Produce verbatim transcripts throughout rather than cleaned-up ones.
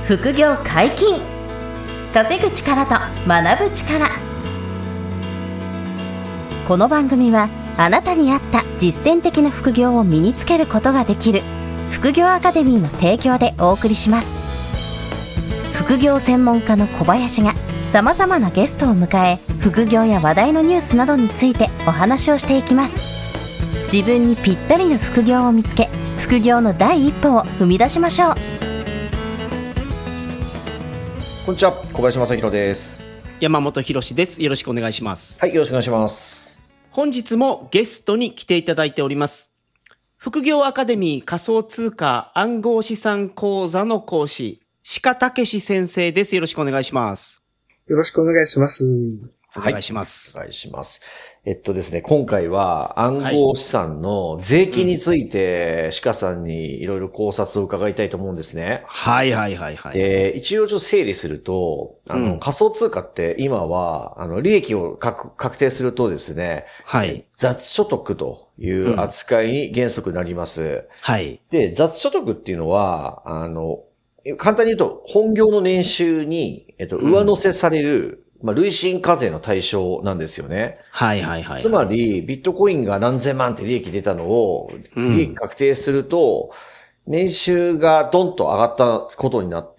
副業解禁。稼ぐ力と学ぶ力。この番組はあなたに合った実践的な副業を身につけることができる副業アカデミーの提供でお送りします。副業専門家の小林がさまざまなゲストを迎え、副業や話題のニュースなどについてお話をしていきます。自分にぴったりの副業を見つけ、副業の第一歩を踏み出しましょう。 こんにちは、小林正弘です。 山本博です。よろしくお願いします。 はい、よろしくお願いします。 本日もゲストに来ていただいております。副業アカデミー仮想通貨暗号資産講座の講師、鹿武史先生です。よろしくお願いします。 よろしくお願いします。 お願いします。 はい、お願いします。えっとですね、今回は暗号資産の税金について、鹿さんにいろいろ考察を伺いたいと思うんですね。 はいはいはいはい。 で、一応ちょっと整理すると、あの、うん、仮想通貨って今は、あの、利益を確確定するとですね、 はい。 雑所得という扱いに原則なります。うん、 はい。 で、雑所得っていうのは、あの、簡単に言うと、本業の年収に、えっと、上乗せされる、うんまあ、累進課税の対象なんですよね。 はいはいはい、はい。 つまり、ビットコインが何千万って利益出たのを、利益確定すると、うん、年収がドンと上がったことになって、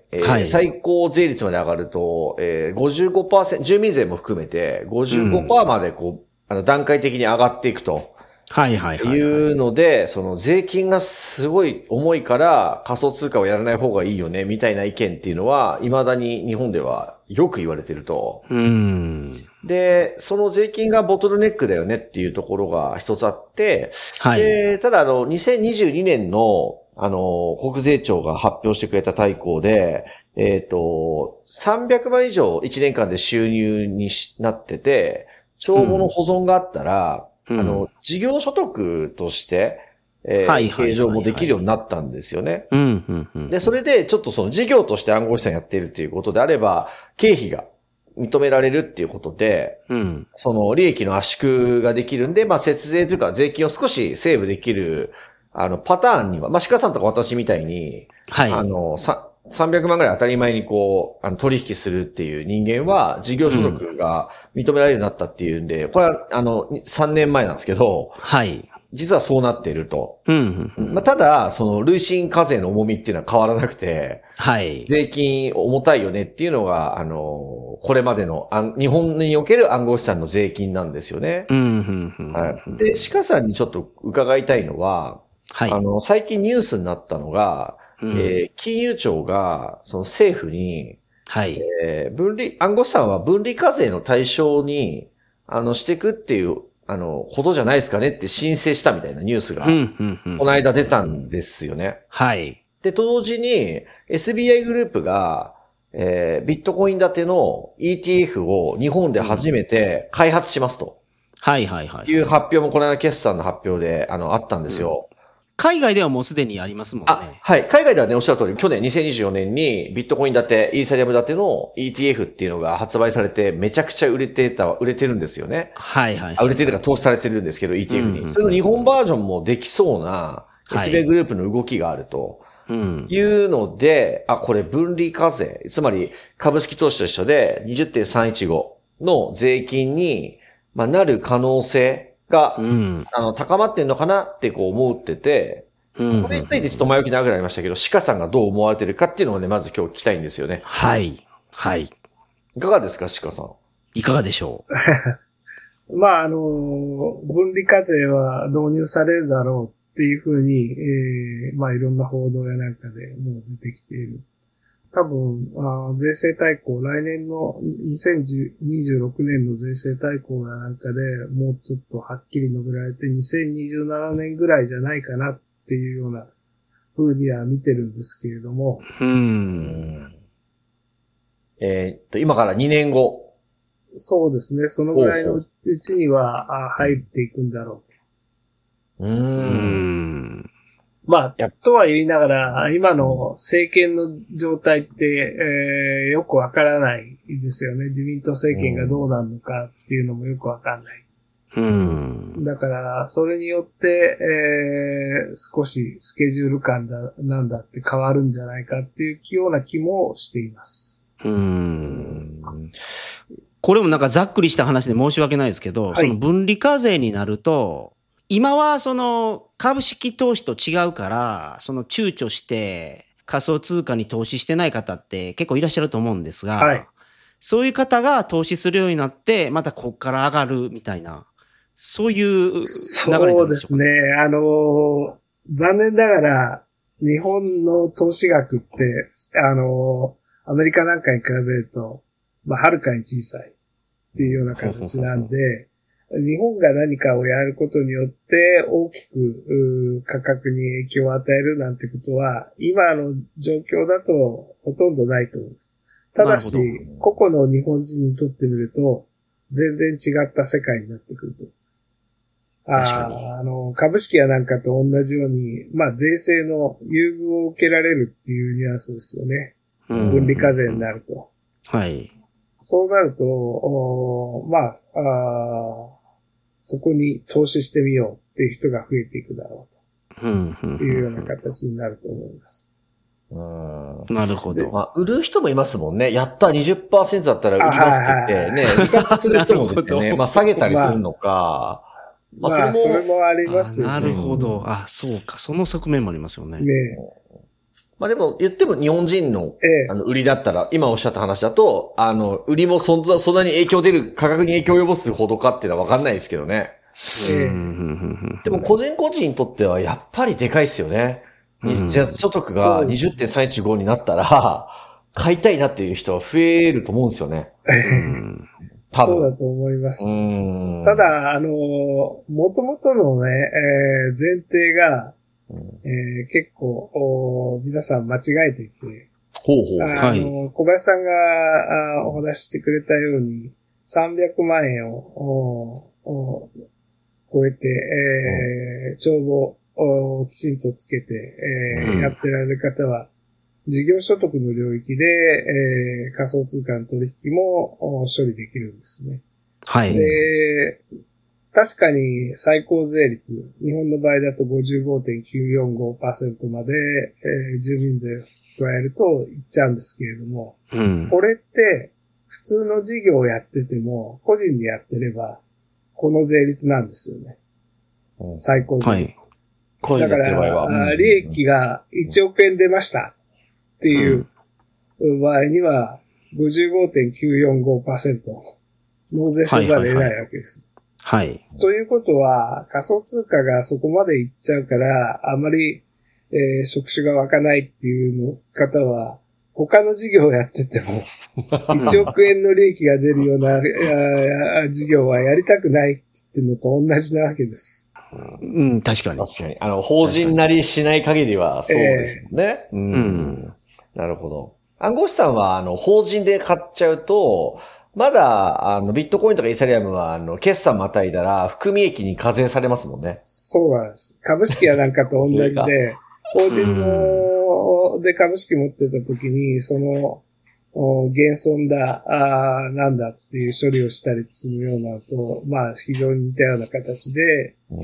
えーはい、最高税率まで上がると、えー、ごじゅうごパーセント、住民税も含めて ごじゅうごパーセント までこう、あの段階的に上がっていくと。 はいはいはい、はい。 いうので、その税金がすごい重いから仮想通貨をやらない方がいいよね、みたいな意見っていうのは、未だに日本ではよく言われてると。 うーん。 で、その税金がボトルネックだよねっていうところが一つあって、 はい。 で、ただあの、にせんにじゅうにねんの、あの、国税庁が発表してくれた大綱で、えっと、さんびゃくまん以上いちねんかんで収入になってて、帳簿の保存があったら、うん、あの、事業所得として、えー、計上もできるようになったんですよね。で、それでちょっとその事業として暗号資産やっているということであれば、経費が認められるっていうことで、 うん、 その利益の圧縮ができるんで、まあ節税というか税金を少しセーブできる、あの、パターンには、まあ鹿さんとか私みたいに、 はい。 あの、さ、さんびゃくまんぐらい当たり前にこう、あの、取引するっていう人間は、事業所得が認められるようになったっていうんで、うん、これは、あの、さんねんまえなんですけど、 はい。 実はそうなっていると。 うんうんうん、 まあ、ただ、その、累進課税の重みっていうのは変わらなくて、 はい。 税金重たいよねっていうのが、あの、これまでの、あ日本における暗号資産の税金なんですよね。 うんうんうん、 はい。で、鹿さんにちょっと伺いたいのは、 はい。 あの、最近ニュースになったのが、うん、えー、金融庁が、その政府に、 はい。 えー、分離、暗号資産は分離課税の対象に、あの、していくっていう、あの、ことじゃないですかねって申請したみたいなニュースが、この間出たんですよね。 はい。 で、と同時に、エスビーアイ グループが、えー、ビットコイン建ての イーティーエフ を日本で初めて開発しますと。 はいはいはい。 いう発表もこの間決算の発表で、あの、あったんですよ。 うん海外ではもうすでにありますもんね。 あ、はい。海外ではね、おっしゃる通り、去年にせんにじゅうよねんにビットコイン建て、イーサリアム建ての イーティーエフ っていうのが発売されて、めちゃくちゃ売れてた、売れてるんですよね。 はいはい、はい。 あ売れてるから投資されてるんですけど、イーティーエフ に。うんうんうん、それの日本バージョンもできそうな エスビーアイ グループの動きがあると。 はい、 いうので、あ、これ分離課税。つまり株式投資と一緒で にじゅってんさんいちご の税金に、まあ、なる可能性が、 うん、 あの、高まってんのかなってこう思ってて、これについてちょっと前置き長くなりましたけど、鹿さんがどう思われてるかっていうのをね、まず今日聞きたいんですよね。 はい。はい。 いかがですか、鹿さん。 いかがでしょうまあ、あの、分離課税は導入されるだろうっていうふうに、えー、まあいろんな報道やなんかでもう出てきている。多分、あ税制大綱、来年のにせんにじゅうろくねんの税制大綱やなんかでもうちょっとはっきり述べられてにせんにじゅうななねんぐらいじゃないかなっていうような風には見てるんですけれども。 うーん。 えー、っと、今からにねんご。 そうですね。そのぐらいのうちには入っていくんだろう。うーん。 まあ、とは言いながら、今の政権の状態って、えー、よくわからないですよね。自民党政権がどうなるのかっていうのもよくわかんない。 うん。 だから、それによって、えー、少しスケジュール感だ、なんだって変わるんじゃないかっていうような気もしています。 うん。これもなんかざっくりした話で申し訳ないですけど、はい、その分離課税になると、今はその株式投資と違うから、その躊躇して仮想通貨に投資してない方って結構いらっしゃると思うんですが、はい、そういう方が投資するようになって、またこっから上がるみたいな、そういう流れなんでしょうか。 そうですね。あの、残念ながら、日本の投資額って、あの、アメリカなんかに比べると、まあ、はるかに小さいっていうような形なんで、日本が何かをやることによって大きく価格に影響を与えるなんてことは、今の状況だとほとんどないと思います。ただし、個々の日本人にとってみると、全然違った世界になってくると思います。ああの、株式やなんかと同じように、まあ、税制の優遇を受けられるっていうニュアンスですよね。分離課税になると。 はい。 そうなると、おまあ、あそこに投資してみようっていう人が増えていくだろうというような形になると思います。 うん、 なるほど。 まあ、売る人もいますもんね。やった にじゅっパーセント だったら売りますって言ってね、利確する人も出てね、まあ下げたりするのか。 まあ、まあ、それもありますよね。 なるほど。あ、そうか。その側面もありますよね。 ねまあでも言っても日本人の、ええ、あの売りだったら、今おっしゃった話だと、あの、売りもそんな、そんなに影響出る、価格に影響を及ぼすほどかっていうのはわかんないですけどね。ええ、でも個人個人にとってはやっぱりでかいですよね。うん、じゃあ所得が にじゅってんさんいちご になったら、買いたいなっていう人は増えると思うんですよね。 うん多分そうだと思います。ただ、あの、元々のね、えー、前提が、えー、結構皆さん間違えていて、 ほうほうあの、はい、小林さんがお話してくれたように、さんびゃくまんえんを超えて、えー、帳簿をきちんとつけて、えーうん、やってられる方は、事業所得の領域で、えー、仮想通貨の取引も処理できるんですね。 はい。 で、確かに最高税率、日本の場合だと ごじゅうごてんきゅうよんごパーセント まで、えー、住民税を加えるといっちゃうんですけれども、うん、これって普通の事業をやってても、個人でやってれば、この税率なんですよね。うん、最高税率。はい、だから、うん、利益がいちおくえん出ましたっていう場合には、ごじゅうごてんきゅうよんごパーセント 納税せざるを得ないわけです。 はい。 ということは、仮想通貨がそこまでいっちゃうから、あまり、えー、触手が湧かないっていうの方は、他の事業をやってても、いちおくえんの利益が出るような事業はやりたくないって言ってるのと同じなわけです。 うん、確かに。 確かに。あの、法人なりしない限りはそうですよね。えー、うん、うん。なるほど。暗号資産は、あの、法人で買っちゃうと、まだ、あの、ビットコインとかイーサリアムは、あの、決算またいだら、含み益に課税されますもんね。 そうなんです。株式やなんかと同じで、法人の、で株式持ってた時に、その、減損だ、あなんだっていう処理をしたりするようなのと、まあ、非常に似たような形で、うん、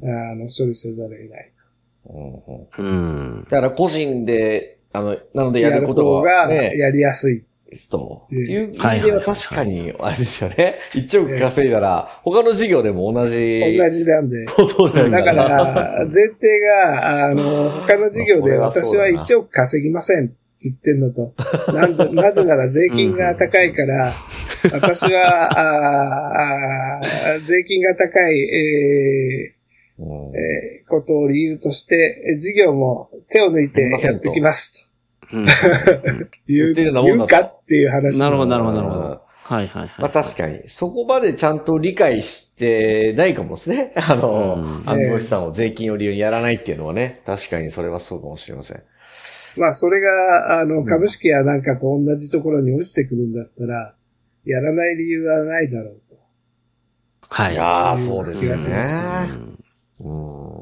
あの処理せざるを得ないと。うん。だから個人で、あの、なのでやることが、ね、やりやすい。 という意味では確かに、あれですよね。いちおく稼いだら、他の事業でも同じ。 同じなんで。 ことだだから、前提が、あの、他の事業で私はいちおく稼ぎませんって言ってんのと、なんでなぜなら税金が高いから、私は、あ税金が高い、えーうんえー、ことを理由として、事業も手を抜いてやってきますと。うん、言う、言うかっていう話です。 なるほど、なるほど、なるほど。はいはいはい。 まあ確かに、そこまでちゃんと理解してないかもですね。あの、うん、暗号資産を税金を理由にやらないっていうのはね、確かにそれはそうかもしれません。 まあそれが、あの、株式やなんかと同じところに落ちてくるんだったら、やらない理由はないだろうと。 はい。 いやー、そうですね。うん、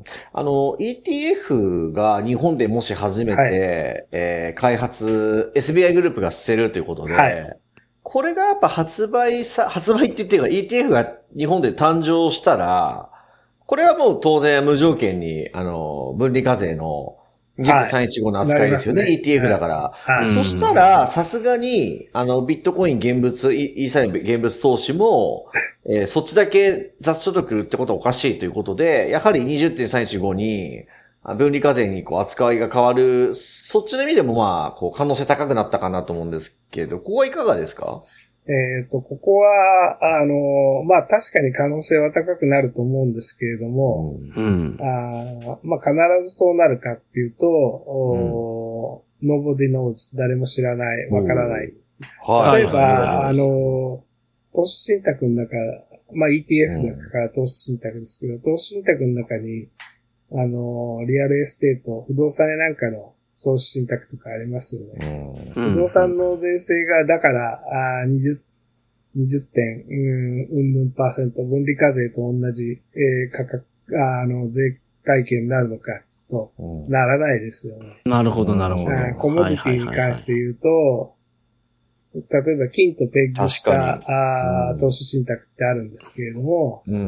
あの、イーティーエフ が日本でもし初めて、はいえー、開発、エスビーアイ グループがしてるということで、はいこれがやっぱ発売さ、発売って言ってるか イーティーエフ が日本で誕生したら、これはもう当然無条件に、あの、分離課税のにじゅうてんさんいちごの扱いですよね。はい、イーティーエフ だから。はい、そしたら、さすがに、あの、ビットコイン現物、イーサリアム現物投資も、えー、そっちだけ雑所得ってことはおかしいということで、やはり にじゅうてんさんいちご に、分離課税にこう扱いが変わる、そっちの意味でもまあ、こう可能性高くなったかなと思うんですけど、ここはいかがですか？ えっと、ここは、あの、まあ確かに可能性は高くなると思うんですけれども、うん、あまあ必ずそうなるかっていうと、うん、nobody knows 誰も知らない、わからない。例えば、はい、あの、投資信託の中、まあ イーティーエフ の中から投資信託ですけど、うん、投資信託の中に、あの、リアルエステート、不動産やなんかの投資信託とかありますよね。うん、不動産の税制が、だから、あ20、20点、うん、うんぬんパーセント、分離課税と同じ、えー、価格、あの、税体系になるのか、つと、うん、ならないですよね。 なるほど、なるほど。 コモディティに関して言うと、例えば金とペッグしたあ、うん、投資信託ってあるんですけれども、うん、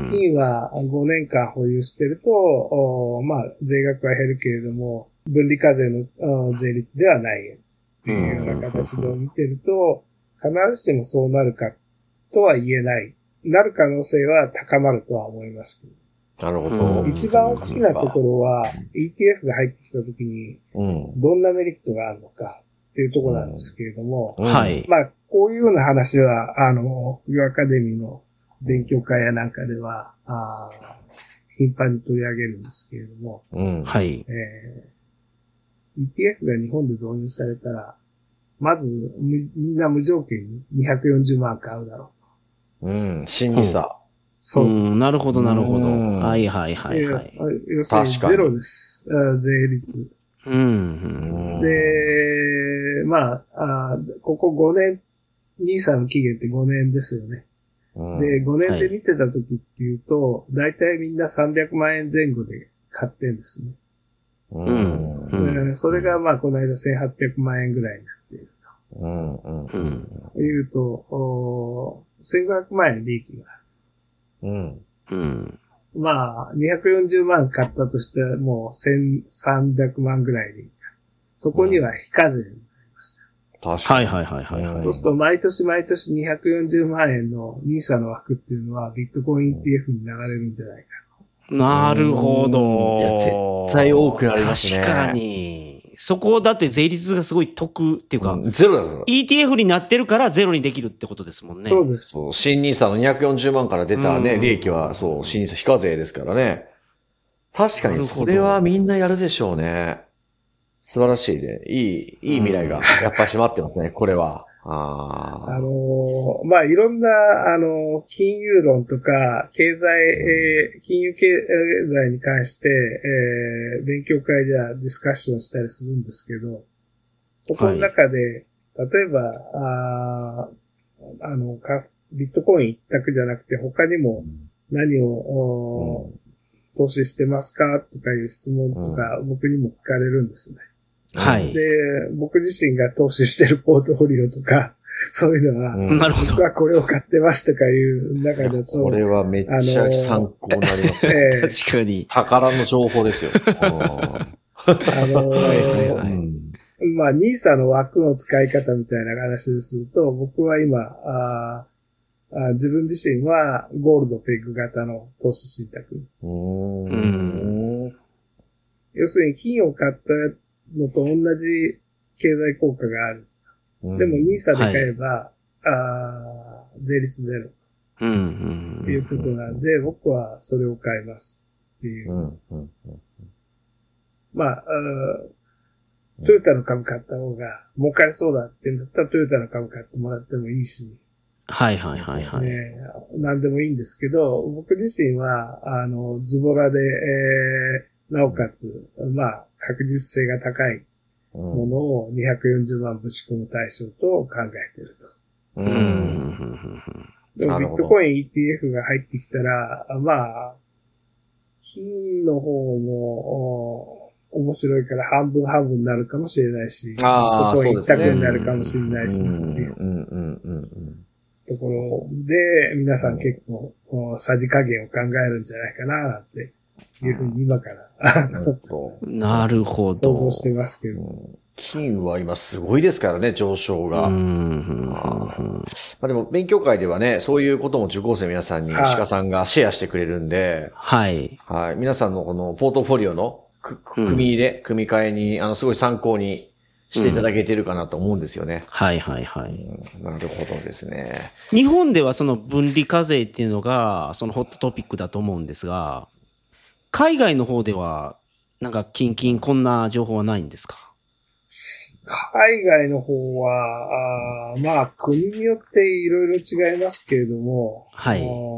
金はごねんかん保有してると、まあ、税額は減るけれども、分離課税の税率ではないっていうような形で見てると、必ずしもそうなるかとは言えない。なる可能性は高まるとは思いますけど。 なるほど。 一番大きなところは、イーティーエフ が入ってきたときに、どんなメリットがあるのかっていうところなんですけれども、 うん、はい。 まあ、こういうような話は、あの、副業アカデミーの勉強会やなんかでは、あ頻繁に取り上げるんですけれども、 うん、はい。 えー、イーティーエフ が日本で導入されたら、まず、みんな無条件ににひゃくよんじゅうまん買うだろうと。うん、新ニサ。 そうです。 なるほど、なるほど。はいはいはいはい。 要するにゼロです。税率。 うん、 で、まあ、あここごねん、ニーサの期限ってごねんですよね。うん、で、ごねんで見てた時っていうと、だいたいみんなさんびゃくまんえん前後で買ってんですね。 うんうん、それがまあこの間せんはっぴゃくまんえんぐらいになっていると。 うんうんうん、 いうと、おせんごひゃくまんえん利益がある。うんうん、 まあ、にひゃくよんじゅうまん買ったとしてもうせんさんびゃくまんぐらいで、そこには非課税になります。 確かに。 はいはいはいはい。 そうすると毎年毎年にひゃくよんじゅうまんえんのニーサの枠っていうのはビットコイン イーティーエフ に流れるんじゃないか。 なるほど。 いや、絶対多くなりますね。 確かに。そこだって税率がすごい得っていうか、 うん、ゼロだぞ。 イーティーエフ になってるからゼロにできるってことですもんね。 そうです。 そう新ニーサのにひゃくよんじゅうまんから出たね、利益は、そう、新ニーサ非課税ですからね。確かに、それはみんなやるでしょうね。素晴らしいね。いい、いい未来が、やっぱし待ってますね、これは。ああのー、まあ、いろんな、あのー、金融論とか、経済、えー、金融経済に関して、えー、勉強会ではディスカッションしたりするんですけど、そこの中で、はい、例えば、ああの、ビットコイン一択じゃなくて、他にも何を、うん投資してますかとかいう質問とか僕にも聞かれるんですね。 はい。 で、僕自身が投資してるポートフォリオとか、そういうのは、 うん、なるほど。 僕はこれを買ってますとかいう中で、 これはめっちゃ参考になりますね。 えー、確かに。 宝の情報ですよ。あのーうん、まあ、ニーサの枠の使い方みたいな話ですると、僕は今、あ自分自身はゴールドペグ型の投資信託。 うーん要するに金を買ったのと同じ経済効果がある。でもニーサで買えば、はい、あ税率ゼロということなんで、僕はそれを買いますっていう。 うんうんうん、 まああ、トヨタの株買った方が儲かりそうだって言うんだったらトヨタの株買ってもらってもいいし。 はいはいはいはい。 ね、何でもいいんですけど、僕自身は、あの、ズボラで、えー、なおかつ、まあ、確実性が高いものをにひゃくよんじゅうまんぶち込む対象と考えていると。 うん。 でもビットコイン イーティーエフ が入ってきたら、まあ、金の方も、 面白いから半分半分になるかもしれないし、 ああ、 ここそうですね。 一択になるかもしれないし、 うんっていううんうんうんところで、皆さん結構、さじ加減を考えるんじゃないかな、なんていうふうに今からなるほど。 想像してますけど。 金は今すごいですからね、上昇が。うんまあでも勉強会ではね、そういうことも受講生皆さんに鹿さんがシェアしてくれるんで、 はい。 はい。皆さんのこのポートフォリオの組み入れ、うん、組み替えに、あの、すごい参考にしていただけてるかなと思うんですよね。 うん、はいはいはい、 うん。なるほどですね。 日本ではその分離課税っていうのが、そのホットトピックだと思うんですが、海外の方では、なんかキンキンこんな情報はないんですか？ 海外の方は、あまあ、国によっていろいろ違いますけれども、 はい。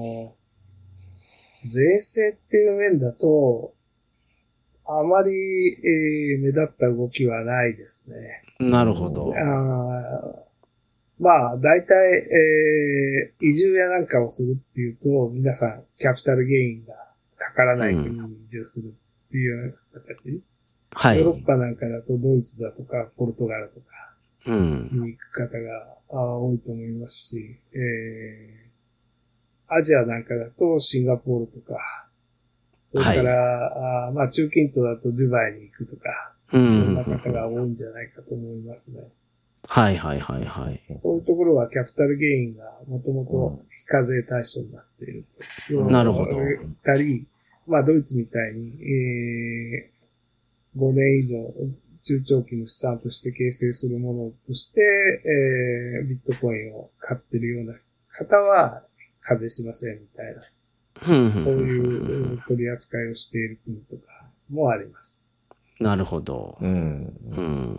税制っていう面だと、あまり、えー、目立った動きはないですね。 なるほど。 あまあ、大体、えー、移住やなんかをするっていうと、皆さん、キャピタルゲインがかからない国に移住するっていうような形。うんはい。ヨーロッパなんかだとドイツだとかポルトガルとかに行く方が多いと思いますし、うんえー、アジアなんかだとシンガポールとか、それから、はい、あまあ中近東だとドゥバイに行くとか、うん、そんな方が多いんじゃないかと思いますね。 はいはいはいはい。 そういうところはキャピタルゲインがもともと非課税対象になっていると。 うん、なるほど。 たり、まあドイツみたいに、えーごねん以上、中長期の資産として形成するものとして、えー、ビットコインを買ってるような方は、課税しませんみたいな、そういう取り扱いをしている国とかもあります。 なるほど。うんうん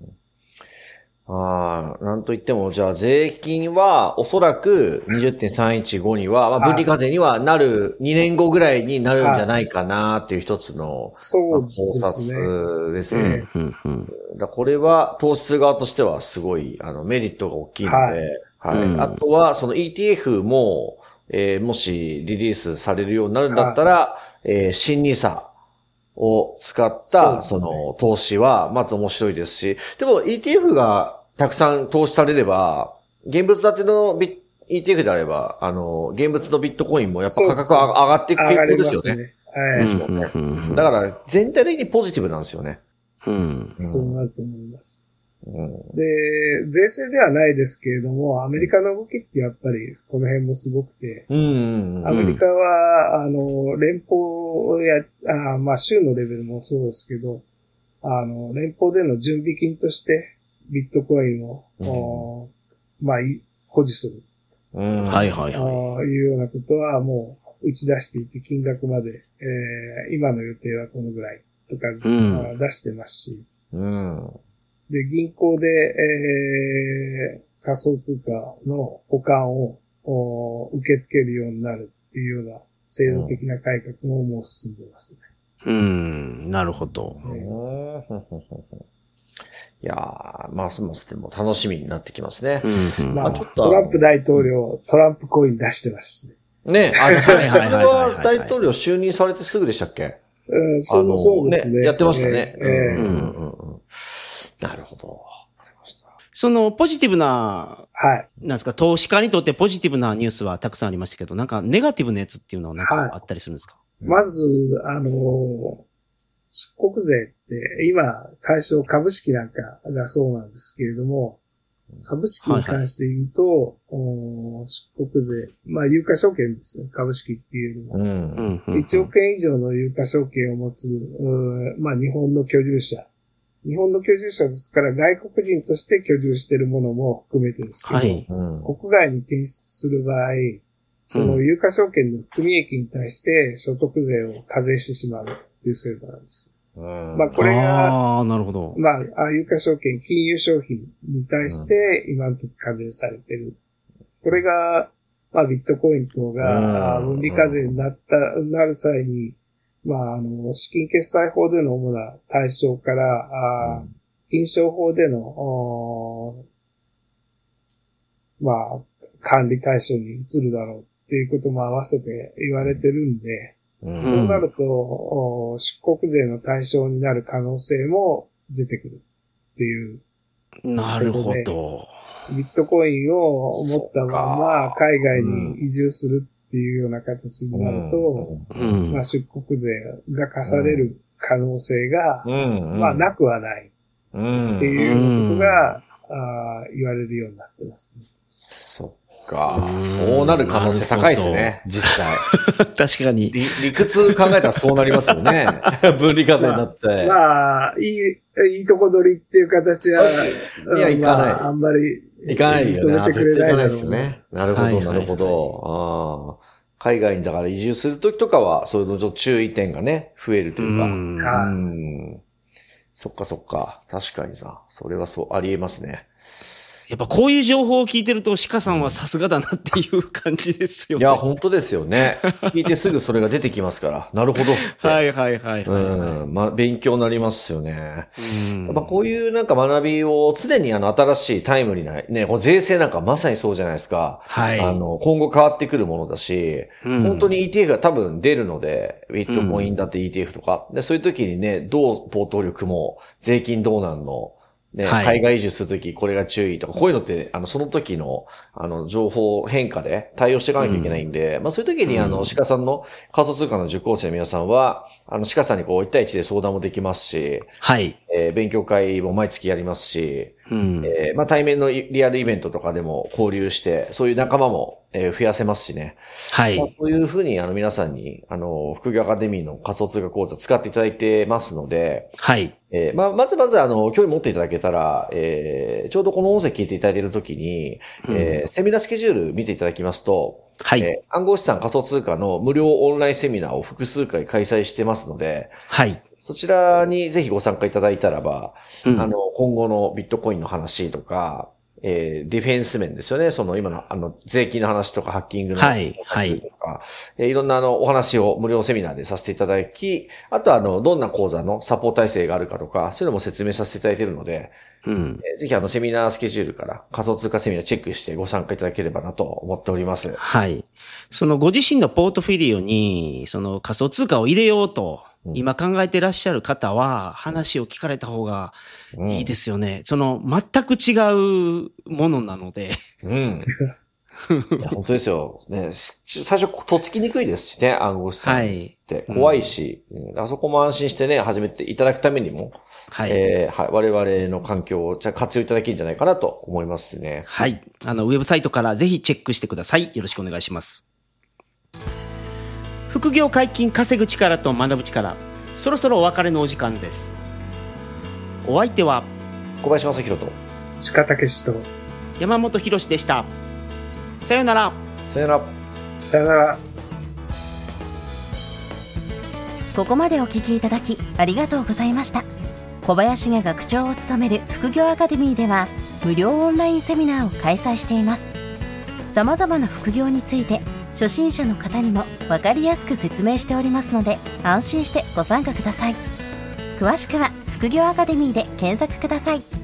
ああ、なんといっても、じゃあ税金はおそらく にじゅってんさんいちご には、まあ、分離課税にはなる、にねんごぐらいになるんじゃないかなっていう一つの、 そう考察ですね。だこれは投資する側としてはすごい、あの、メリットが大きいので、はい。はいうん、あとは、その イーティーエフ も、えー、もしリリースされるようになるんだったら、はい、えー、新ニーサを使った、そ, ね、その、投資は、まず面白いですし、でも イーティーエフ がたくさん投資されれば、現物建てのビッ イーティーエフ であれば、あの、現物のビットコインもやっぱ価格上がっていく傾向ですよね。ねはい、ね。だから全体的にポジティブなんですよね。 うん、そうなると思います。うん、で、税制ではないですけれども、アメリカの動きってやっぱりこの辺もすごくて、うんうんうん、アメリカは、あの、連邦や、あまあ州のレベルもそうですけど、あの、連邦での準備金として、ビットコインを、うん、まあ、保持する。 うん、はいはいはい。いうようなことはもう打ち出していて、金額まで、えー、今の予定はこのぐらいとか、うん、出してますし、うん、で、銀行で、えー、仮想通貨の保管を受け付けるようになるっていうような制度的な改革ももう進んでますね。 うん、うん、なるほど。えーいやー、ますますでも楽しみになってきますね。 うんうん、まあ、ちょっとトランプ大統領、トランプコイン出してますしね。ねえ、あ、はいはいはい。それは大統領就任されてすぐでしたっけ？ うん、そう、そうですね。 ねやってましたね。 えーえーうんうんうん、なるほど。 そのポジティブな、 はい。 なんですか、投資家にとってポジティブなニュースはたくさんありましたけど、なんかネガティブなやつっていうのはなんかあったりするんですか？はい、まず、あのー、出国税って今対象株式なんかがそうなんですけれども、株式に関して言うと、はいはい、出国税、まあ有価証券ですよ、株式っていうよりも、うん。いちおくえん以上の有価証券を持つ、まあ日本の居住者。日本の居住者ですから外国人として居住しているものも含めてですけど、はいうん、国外に転出する場合、その有価証券の含み益に対して所得税を課税してしまう。という制度なんです。うん、まあこれが、 あなるほどまあ、有価証券、金融商品に対して今のところ課税されている。これが、まあビットコイン等が分離課税になった、なる際に、まああの、資金決済法での主な対象から、あ金商法での、まあ管理対象に移るだろうっていうことも合わせて言われてるんで、 うん、 そうなると、出国税の対象になる可能性も出てくるっていう。 なるほど。 ビットコインを持ったまま海外に移住するっていうような形になると、うん、まあ、出国税が課される可能性が、うん、まあなくはないっていうことが、うん、あ言われるようになってますね。 そっか。そうなる可能性高いですね、実際。 確かに理。理屈考えたらそうなりますよね。分離課税になって。 まあ、まあ、いい、いいとこ取りっていう形は、 いや、いかない。 まあ、あんまり、 いかないよね。 認めてくれないですね。なるほど、なるほど。あ海外にだから移住するときとかは、そういうのちょっと注意点がね、増えるというか。うん。うんそっかそっか。確かにさ、それはそう、ありえますね。 やっぱこういう情報を聞いてると、鹿さんはさすがだなっていう感じですよね。 いや、本当ですよね。聞いてすぐそれが出てきますから。なるほど。 はいはいはい、はい。 うん。まあ、勉強になりますよね。うん。やっぱこういうなんか学びを、常にあの、新しいタイムリーな、ね、この税制なんかまさにそうじゃないですか。はい。あの、今後変わってくるものだし、うん、本当に イーティーエフ が多分出るので、ビットコインだって イーティーエフ とか、で、そういう時にね、どうポートフォリオ組もう、税金どうなんの、ね、はい、海外移住するときこれが注意とか、こういうのって、あの、その時の、あの、情報変化で対応していかなきゃいけないんで、うん、まあそういう時に、あの、鹿さんの仮想通貨の受講生の皆さんは、あの、鹿さんにこう、一対一で相談もできますし、はい。えー、勉強会も毎月やりますし、うん、えー、まあ対面のリアルイベントとかでも交流して、そういう仲間も、えー、増やせますしね。はい。まあ、そういうふうに、あの、皆さんに、あの、副業アカデミーの仮想通貨講座使っていただいてますので、はい。えー、まあ、まずまず、あの、興味持っていただけたら、えー、ちょうどこの音声聞いていただいているときに、うん、えー、セミナースケジュール見ていただきますと、はい。えー、暗号資産仮想通貨の無料オンラインセミナーを複数回開催してますので、はい。そちらにぜひご参加いただいたらば、うん、あの、今後のビットコインの話とか、えー、ディフェンス面ですよね。その今のあの税金の話とかハッキングの話とか、はいはい、えー、いろんなあのお話を無料セミナーでさせていただき、あとはあのどんな講座のサポート体制があるかとか、そういうのも説明させていただいているので、うんえー、ぜひあのセミナースケジュールから仮想通貨セミナーチェックしてご参加いただければなと思っております。 はい。そのご自身のポートフォリオにその仮想通貨を入れようと。今考えてらっしゃる方は話を聞かれた方がいいですよね。うん、その全く違うものなので。うん。 いや本当ですよ。ね、最初とっつきにくいですしね、暗号資産って怖いし、はいうん、あそこも安心してね、始めていただくためにも、はいえーはい、我々の環境をじゃ活用いただけるんじゃないかなと思いますね。 はい。あの、ウェブサイトからぜひチェックしてください。よろしくお願いします。副業解禁稼ぐ力と学ぶ力、そろそろお別れのお時間です。お相手は小林正弘と鹿武史と山本博史でした。さよなら。 さよなら。 さよなら。 ここまでお聞きいただきありがとうございました。小林が学長を務める副業アカデミーでは無料オンラインセミナーを開催しています。さまざまな副業について初心者の方にも分かりやすく説明しておりますので安心してご参加ください。詳しくは副業アカデミーで検索ください。